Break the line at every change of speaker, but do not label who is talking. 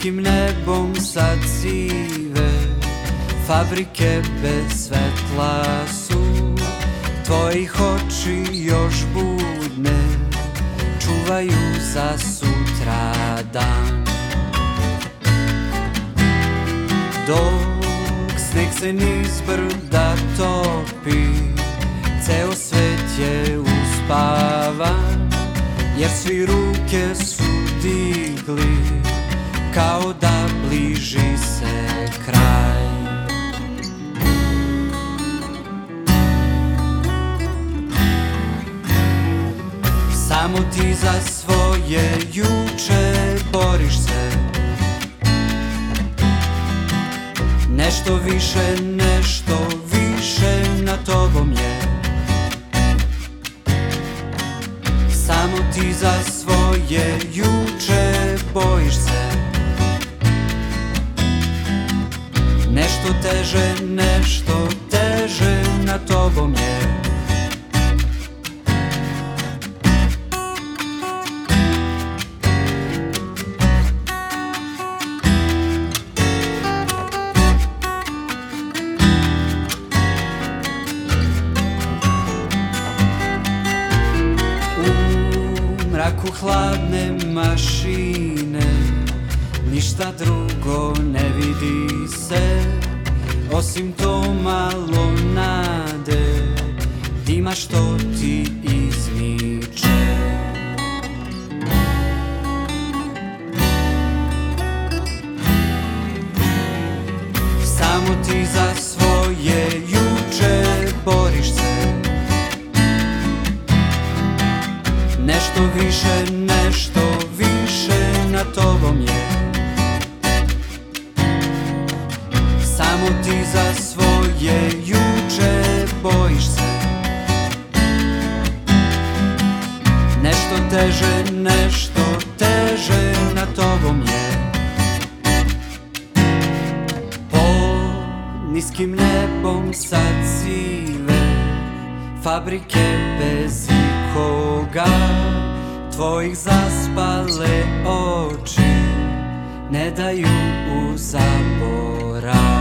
niskim nebom sad sive, fabrike bez svetla su, tvojih oči još budne, čuvaju za sutra dan. Dok sneg se niz brda topi, ceo svet je uspavan, jer svi ruke su digli, kao da bliži se kraj. Samo ti za svoje juče boriš se, nešto više nad tobom je. Samo ti za svoje juče bojiš se, nešto teže nad tobom je. U mraku hladne mašine ništa drugo ne vidi se, osim to malo nade, dima što ti izmiče. Samo ti za svoje juče boriš se, nešto više nad tobom je. Samo ti za svoje juče bojiš se, nešto teže nad tobom je. Pod niskim nebom sad sive, fabrike bez ikoga, tvojih zaspale oči ne daju u zaborav.